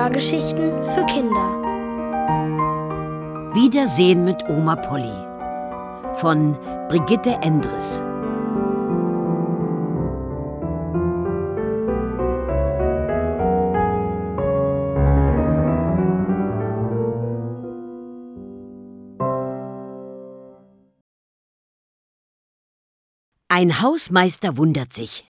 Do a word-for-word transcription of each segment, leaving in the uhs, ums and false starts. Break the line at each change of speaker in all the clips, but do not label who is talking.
Hörgeschichten für Kinder.
Wiedersehen mit Oma Polly von Brigitte Endres. Ein Hausmeister wundert sich.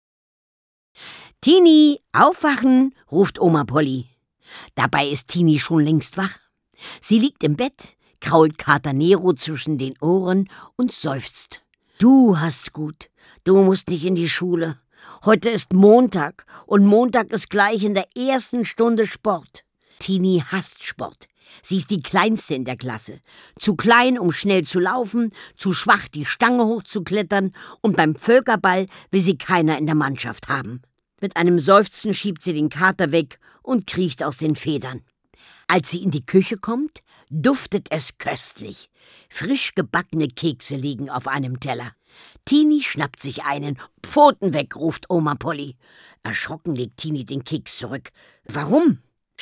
»Tini, aufwachen«, ruft Oma Polly. Dabei ist Tini schon längst wach. Sie liegt im Bett, krault Kater Nero zwischen den Ohren und seufzt. »Du hast's gut. Du musst nicht in die Schule. Heute ist Montag und Montag ist gleich in der ersten Stunde Sport.« Tini hasst Sport. Sie ist die Kleinste in der Klasse. Zu klein, um schnell zu laufen, zu schwach, die Stange hochzuklettern, und beim Völkerball will sie keiner in der Mannschaft haben. Mit einem Seufzen schiebt sie den Kater weg und kriecht aus den Federn. Als sie in die Küche kommt, duftet es köstlich. Frisch gebackene Kekse liegen auf einem Teller. Tini schnappt sich einen. »Pfoten weg«, ruft Oma Polly. Erschrocken legt Tini den Keks zurück. »Warum?«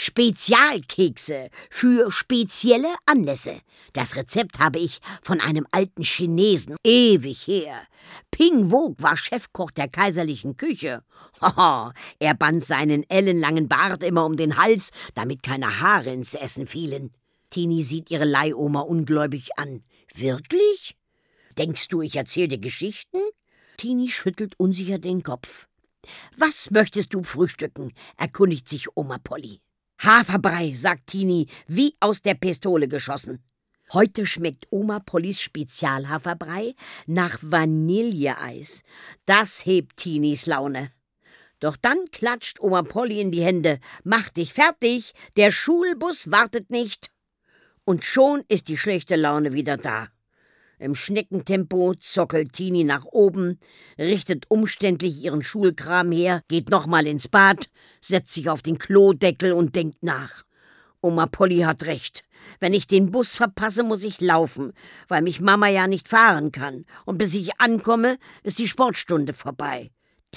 »Spezialkekse für spezielle Anlässe. Das Rezept habe ich von einem alten Chinesen, ewig her. Ping Wog war Chefkoch der kaiserlichen Küche. Haha, er band seinen ellenlangen Bart immer um den Hals, damit keine Haare ins Essen fielen.« Tini sieht ihre Leihoma ungläubig an. »Wirklich? Denkst du, ich erzähle dir Geschichten?« Tini schüttelt unsicher den Kopf. »Was möchtest du frühstücken?« erkundigt sich Oma Polly. »Haferbrei«, sagt Tini, wie aus der Pistole geschossen. Heute schmeckt Oma Pollys Spezialhaferbrei nach Vanilleeis. Das hebt Tinis Laune. Doch dann klatscht Oma Polly in die Hände. »Mach dich fertig, der Schulbus wartet nicht.« Und schon ist die schlechte Laune wieder da. Im Schneckentempo zockelt Tini nach oben, richtet umständlich ihren Schulkram her, geht nochmal ins Bad, setzt sich auf den Klodeckel und denkt nach. Oma Polly hat recht. Wenn ich den Bus verpasse, muss ich laufen, weil mich Mama ja nicht fahren kann. Und bis ich ankomme, ist die Sportstunde vorbei.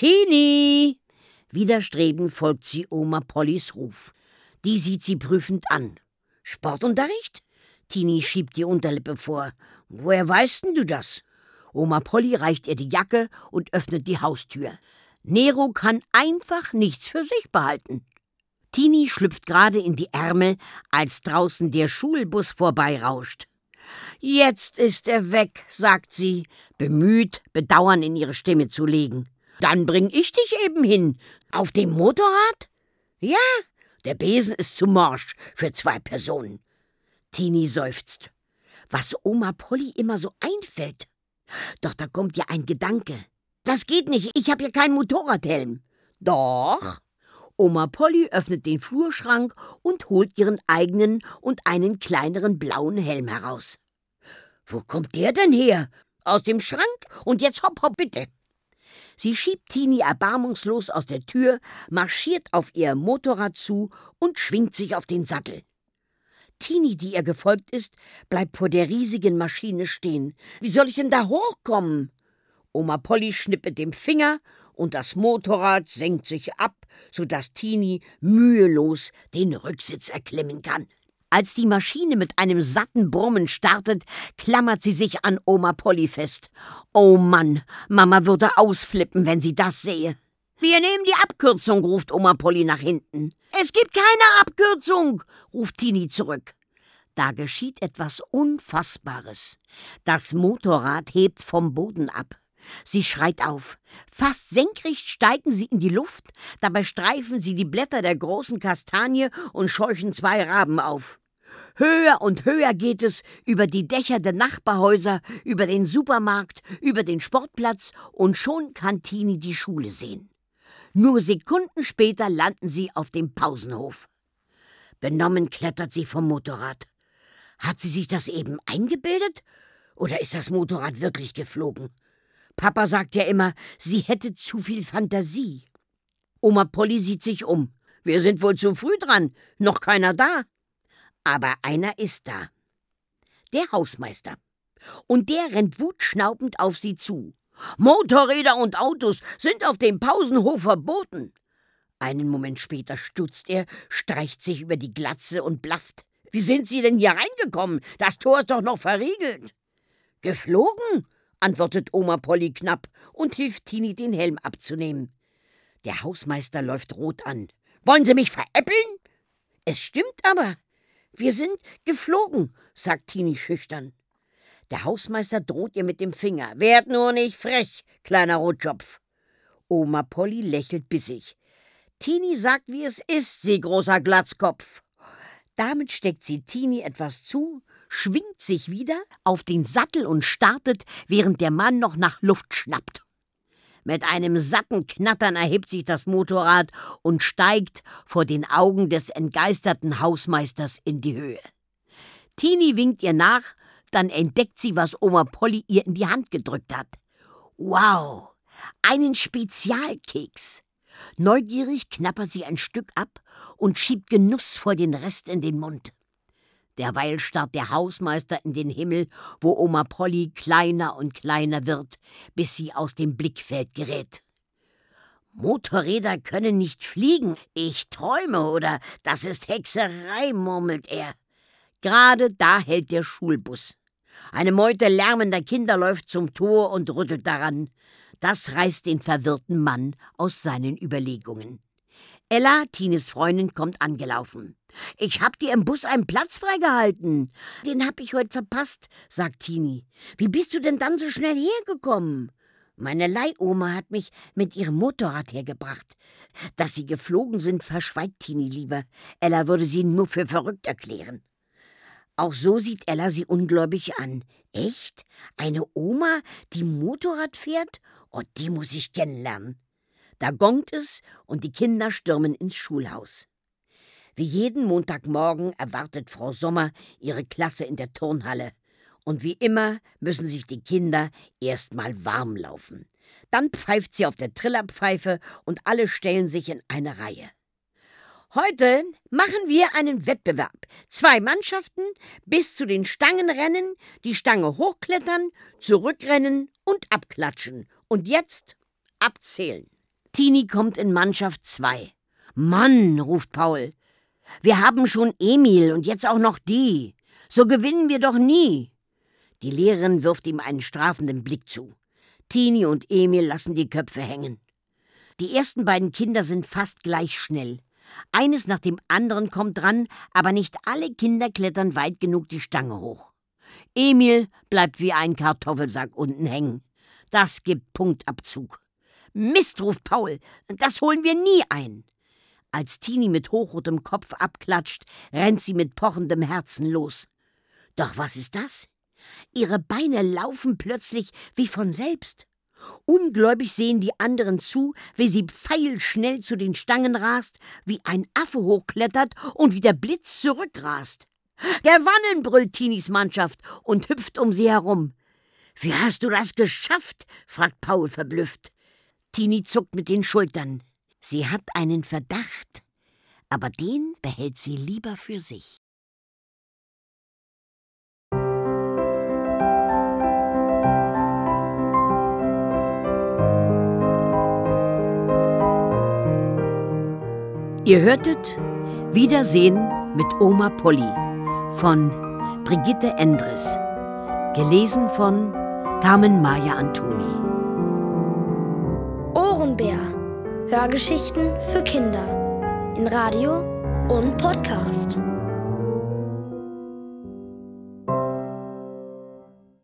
»Tini!« Widerstrebend folgt sie Oma Pollys Ruf. Die sieht sie prüfend an. »Sportunterricht?« Tini schiebt die Unterlippe vor. »Woher weißt denn du das?« Oma Polly reicht ihr die Jacke und öffnet die Haustür. Nero kann einfach nichts für sich behalten. Tini schlüpft gerade in die Ärmel, als draußen der Schulbus vorbeirauscht. »Jetzt ist er weg«, sagt sie, bemüht, Bedauern in ihre Stimme zu legen. »Dann bring ich dich eben hin. Auf dem Motorrad?« »Ja, der Besen ist zu morsch für zwei Personen.« Tini seufzt. Was Oma Polly immer so einfällt. Doch da kommt ihr ein Gedanke. »Das geht nicht, ich habe ja keinen Motorradhelm.« »Doch.« Oma Polly öffnet den Flurschrank und holt ihren eigenen und einen kleineren blauen Helm heraus. »Wo kommt der denn her?« »Aus dem Schrank, und jetzt hopp, hopp, bitte.« Sie schiebt Tini erbarmungslos aus der Tür, marschiert auf ihr Motorrad zu und schwingt sich auf den Sattel. Tini, die ihr gefolgt ist, bleibt vor der riesigen Maschine stehen. »Wie soll ich denn da hochkommen?« Oma Polly schnippt mit dem Finger und das Motorrad senkt sich ab, sodass Tini mühelos den Rücksitz erklimmen kann. Als die Maschine mit einem satten Brummen startet, klammert sie sich an Oma Polly fest. Oh Mann, Mama würde ausflippen, wenn sie das sehe. »Wir nehmen die Abkürzung«, ruft Oma Polly nach hinten. »Es gibt keine Abkürzung«, ruft Tini zurück. Da geschieht etwas Unfassbares. Das Motorrad hebt vom Boden ab. Sie schreit auf. Fast senkrecht steigen sie in die Luft, dabei streifen sie die Blätter der großen Kastanie und scheuchen zwei Raben auf. Höher und höher geht es über die Dächer der Nachbarhäuser, über den Supermarkt, über den Sportplatz, und schon kann Tini die Schule sehen. Nur Sekunden später landen sie auf dem Pausenhof. Benommen klettert sie vom Motorrad. Hat sie sich das eben eingebildet? Oder ist das Motorrad wirklich geflogen? Papa sagt ja immer, sie hätte zu viel Fantasie. Oma Polly sieht sich um. Wir sind wohl zu früh dran, noch keiner da. Aber einer ist da. Der Hausmeister. Und der rennt wutschnaubend auf sie zu. »Motorräder und Autos sind auf dem Pausenhof verboten.« Einen Moment später stutzt er, streicht sich über die Glatze und blafft. »Wie sind Sie denn hier reingekommen? Das Tor ist doch noch verriegelt.« »Geflogen?«, antwortet Oma Polly knapp und hilft Tini, den Helm abzunehmen. Der Hausmeister läuft rot an. »Wollen Sie mich veräppeln?« »Es stimmt aber. Wir sind geflogen«, sagt Tini schüchtern. Der Hausmeister droht ihr mit dem Finger. »Werd nur nicht frech, kleiner Rotschopf.« Oma Polly lächelt bissig. »Tini sagt, wie es ist, Sie großer Glatzkopf.« Damit steckt sie Tini etwas zu, schwingt sich wieder auf den Sattel und startet, während der Mann noch nach Luft schnappt. Mit einem satten Knattern erhebt sich das Motorrad und steigt vor den Augen des entgeisterten Hausmeisters in die Höhe. Tini winkt ihr nach, dann entdeckt sie, was Oma Polly ihr in die Hand gedrückt hat. Wow, einen Spezialkeks. Neugierig knappert sie ein Stück ab und schiebt genussvoll den Rest in den Mund. Derweil starrt der Hausmeister in den Himmel, wo Oma Polly kleiner und kleiner wird, bis sie aus dem Blickfeld gerät. »Motorräder können nicht fliegen. Ich träume, oder das ist Hexerei«, murmelt er. Gerade da hält der Schulbus. Eine Meute lärmender Kinder läuft zum Tor und rüttelt daran. Das reißt den verwirrten Mann aus seinen Überlegungen. Ella, Tinis Freundin, kommt angelaufen. »Ich hab dir im Bus einen Platz freigehalten. Den hab ich heute verpasst«, sagt Tini. »Wie bist du denn dann so schnell hergekommen?« »Meine Leihoma hat mich mit ihrem Motorrad hergebracht. Dass sie geflogen sind, verschweigt Tini lieber. Ella würde sie nur für verrückt erklären.« Auch so sieht Ella sie ungläubig an. »Echt? Eine Oma, die Motorrad fährt? Oh, die muss ich kennenlernen.« Da gongt es und die Kinder stürmen ins Schulhaus. Wie jeden Montagmorgen erwartet Frau Sommer ihre Klasse in der Turnhalle. Und wie immer müssen sich die Kinder erst mal warm laufen. Dann pfeift sie auf der Trillerpfeife und alle stellen sich in eine Reihe. Heute machen wir einen Wettbewerb. Zwei Mannschaften bis zu den Stangen rennen, die Stange hochklettern, zurückrennen und abklatschen. Und jetzt abzählen. Tini kommt in Mannschaft zwei. »Mann«, ruft Paul, »wir haben schon Emil und jetzt auch noch die. So gewinnen wir doch nie.« Die Lehrerin wirft ihm einen strafenden Blick zu. Tini und Emil lassen die Köpfe hängen. Die ersten beiden Kinder sind fast gleich schnell. Eines nach dem anderen kommt dran, aber nicht alle Kinder klettern weit genug die Stange hoch. Emil bleibt wie ein Kartoffelsack unten hängen. Das gibt Punktabzug. »Mist«, ruft Paul, »das holen wir nie ein.« Als Tini mit hochrotem Kopf abklatscht, rennt sie mit pochendem Herzen los. Doch was ist das? Ihre Beine laufen plötzlich wie von selbst. Ungläubig sehen die anderen zu, wie sie pfeilschnell zu den Stangen rast, wie ein Affe hochklettert und wie der Blitz zurückrast. »Gewonnen«, brüllt Tinis Mannschaft und hüpft um sie herum. »Wie hast du das geschafft?«, fragt Paul verblüfft. Tini zuckt mit den Schultern. Sie hat einen Verdacht, aber den behält sie lieber für sich. Ihr hörtet Wiedersehen mit Oma Polly von Brigitte Endres, gelesen von Carmen Maya Antoni.
Ohrenbär. Hörgeschichten für Kinder in Radio und Podcast.